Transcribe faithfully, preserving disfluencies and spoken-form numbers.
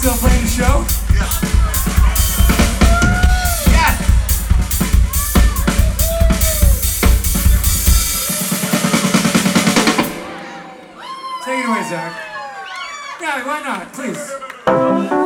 still playing the show? Yes! Take it away, Zach. Yeah, why not? Please.